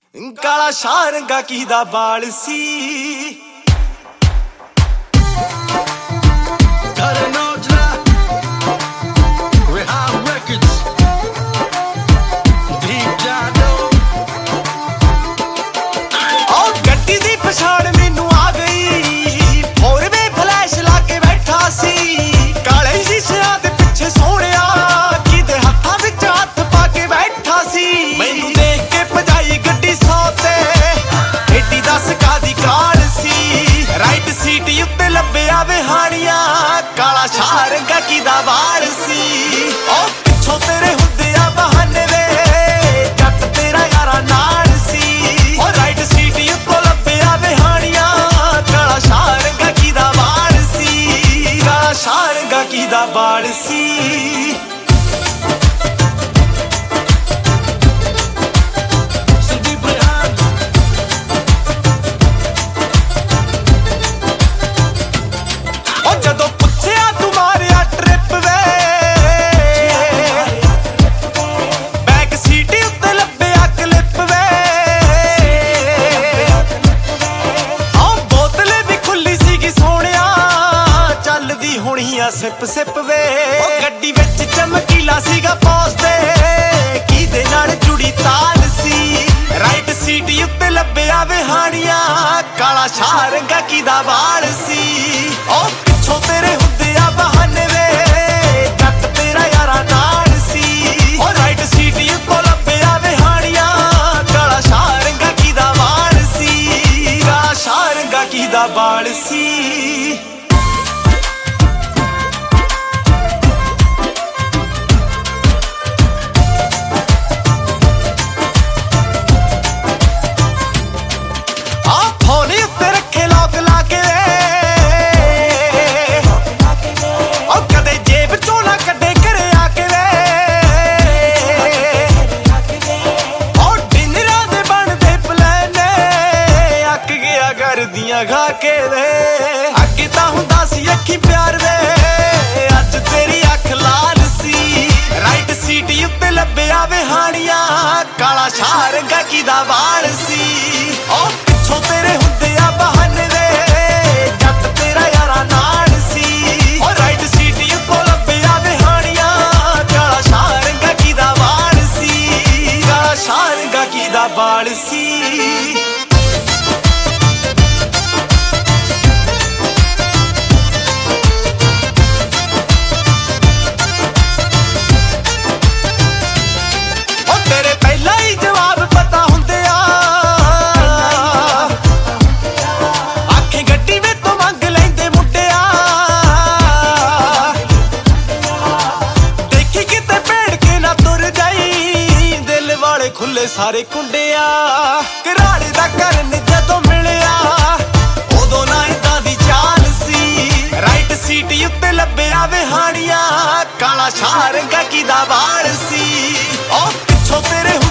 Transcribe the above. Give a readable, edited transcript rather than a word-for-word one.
ਕਾਲਾ ਸ਼ਾਹ ਰੰਗਾ ਕਿਹਦਾ ਬਾਲ ਸੀ ਪਛਾਣ ਮੈਨੂੰ ਆ ਗਈ ਹੋਰ ਵੇ ਫਲੈਸ਼ ਲਾ ਕੇ ਬੈਠਾ ਸੀ ਕਾਲੇ ਸ਼ੀਸ਼ਿਆਂ ਦੇ ਪਿੱਛੇ ਸੋਹਣਿਆ ਕਿਤੇ ਹੱਥਾਂ ਵਿੱਚ ਹੱਥ ਪਾ ਕੇ ਬੈਠਾ ਸੀ ਮੈਨੂੰ ਦੇਖ ਕੇ ਭਜਾਈ ਗੱਡੀ 100 ਤੇ ਏਡੀ ਦੱਸ ਕਾਦੀ ਕਾਲ ਸੀ ਰਾਈਟ ਸੀਟ ਉੱਤੇ ਲੱਭਿਆ ਵਿਹਾਣੀਆਂ ਕਾਲਾ ਸ਼ਾਹ ਰੰਗਾ ਕਿਹਦਾ ਵਾਲ ਸੀ ਉਹ ਪਿੱਛੋਂ ਤੇਰੇ ਹੁੰਦੇ ਆ ਬਹਾਨੇ ਵੇ ਜੱਟ ਤੇਰਾ ਯਾਰਾ ਨਾਲ ਸੀ ਉਹ ਰਾਈਟ ਸੀਟ ਉੱਤੇ ਸ਼ਾਹ ਰੰਗਾ ਕਿਹਦਾ ਬਾਲ ਸੀ ਉਹ ਜਦੋਂ ਪੁੱਛਿਆ ਤੂੰ ਮਾਰਿਆ ਟ੍ਰਿਪ ਵੇ ਬੈਕ ਸੀਟ ਉੱਤੇ ਲੱਭਿਆ ਕਲਿੱਪ ਵੇ ਉਹ ਬੋਤਲ ਵੀ ਖੁੱਲੀ ਸੀਗੀ ਸੋਹਣਿਆ ਚੱਲਦੀ ਹੋਣੀ ਆ ਸਿਪ ਸਿਪ ਵੇ ਉਹ ਗੱਡੀ ਵਿੱਚ ਚਮਕੀਲਾ ਸੀਗਾ ਪੌਸ ਤੇ ਕਿਹਦੇ ਨਾਲ ਜੁੜੀ ਤਾਲ ਸੀ ਰਾਈਟ ਸੀਟ ਉੱਤੇ ਲੱਭਿਆ ਵਿਹਾਣੀਆਂ ਕਾਲਾ ਸ਼ਾਹ ਰੰਗਾ ਕਿਹਦਾ ਵਾਲ ਸੀ ਉਹ ਪਿੱਛੋਂ ਤੇਰੇ ਹੁੰਦੇ ਆ ਬਹਾਨੇ ਵੇ ਜੱਟ ਤੇਰਾ ਯਾਰਾ ਨਾਲ ਸੀ ਉਹ ਰਾਈਟ ਸੀਟ ਉੱਤੇ ਲੱਭਿਆ ਵਿਹਾਣੀਆਂ ਕਾਲਾ ਸ਼ਾਹ ਰੰਗਾ ਕਿਹਦਾ ਵਾਲ ਸੀ ਕਾਲਾ ਸ਼ਾਹ ਰੰਗਾ ਕਿਹਦਾ ਵਾਲ ਸੀ ਕਰਦੀਆਂ ਖਾ ਕੇ ਵੇ ਅੱਗੇ ਤਾਂ ਹੁੰਦਾ ਸੀ ਅੱਖੀ ਪਿਆਰ ਵੇ ਅੱਜ ਤੇਰੀ ਅੱਖ ਲਾਲ ਸੀ ਰਾਈਟ ਸੀਟ ਉੱਤੇ ਲੱਭਿਆ ਵਿਹਾਣੀਆਂ ਕਾਲਾ ਸ਼ਾਹ ਰੰਗਾ ਕਿਹਦਾ ਵਾਲ ਸੀ ਉਹ ਪਿੱਛੋਂ ਤੇਰੇ ਹੁੰਦੇ ਆ ਬਹਾਨੇ ਵੇ ਜੱਟ ਤੇਰਾ ਯਾਰਾ ਨਾਲ ਸੀ ਉਹ ਰਾਈਟ ਸੀਟ ਉੱਤੇ ਲੱਭਿਆ ਵਿਹਾਣੀਆਂ ਕਾਲਾ ਸ਼ਾਹ ਰੰਗਾ ਕਿਹਦਾ ਵਾਲ ਸੀ ਕਾਲਾ ਸ਼ਾਹ ਰੰਗਾ ਕਿਹਦਾ ਵਾਲ ਸੀ ਖੁੱਲੇ ਸਾਰੇ ਕੁੰਡਿਆ ਘਰਾੜੇ ਦਾ ਕਰਨ ਜਦੋਂ ਮਿਲਿਆ ਉਦੋਂ ਨਾ ਇਦਾਂ ਦੀ ਚਾਲ ਸੀ ਰਾਈਟ ਸੀਟ ਉੱਤੇ ਲੱਭਿਆ ਵਿਹਾਣੀਆਂ ਕਾਲਾ ਸ਼ਾਹ ਰੰਗਾ ਕਿਹਦਾ ਵਾਲ ਸੀ ਉਹ ਪਿੱਛੋਂ ਤੇਰੇ